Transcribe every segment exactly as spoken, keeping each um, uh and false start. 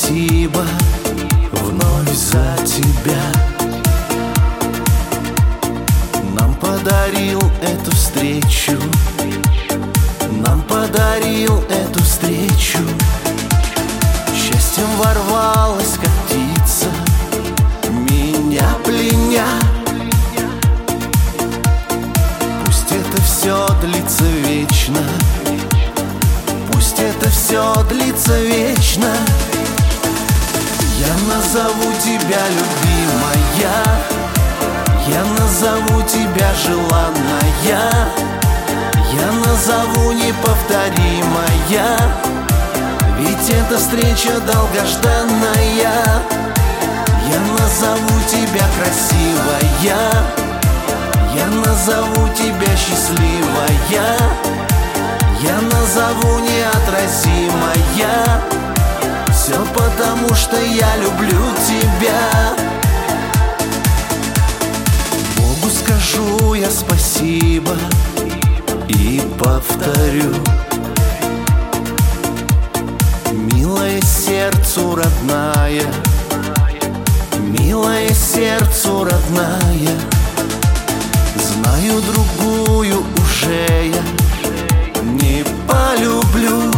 спасибо вновь за тебя. Нам подарил эту встречу, нам подарил эту встречу. Счастьем ворвалась, как птица, меня пленя. Пусть это все длится вечно, пусть это все длится вечно. Я назову тебя, любимая, я назову тебя, желанная, я назову неповторимая, ведь эта встреча долгожданная. Я назову тебя, красивая, я назову тебя, счастливая, я назову неотразимая. Все потому, что я люблю тебя. Богу скажу я спасибо и повторю: милая сердцу родная, милая сердцу родная, знаю, другую уже я не полюблю.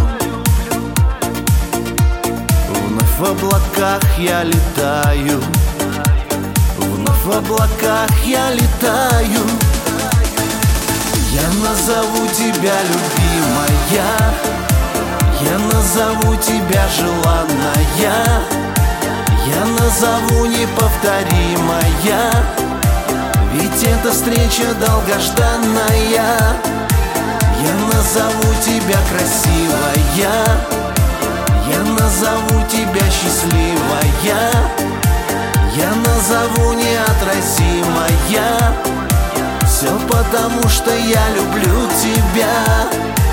Вновь в облаках я летаю, вновь в облаках я летаю. Я назову тебя, любимая, я назову тебя, желанная, я назову неповторимая, ведь эта встреча долгожданная. Я назову тебя, красивая, я назову тебя, счастливая, я назову неотразимая. Все потому, что я люблю тебя.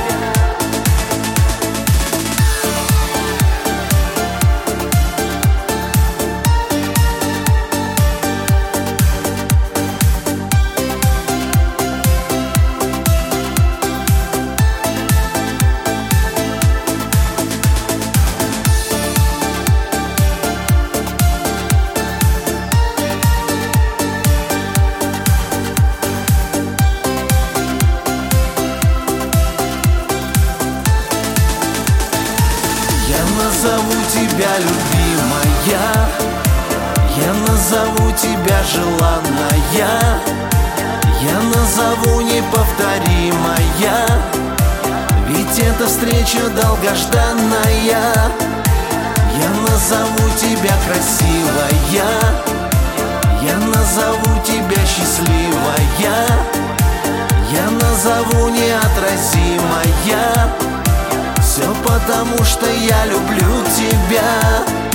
Я назову тебя, любимая, я назову тебя, желанная, я назову неповторимая, ведь эта встреча долгожданная. Я назову тебя, красивая, я назову тебя, счастливая, я назову неотразимая. Все потому, что я люблю тебя.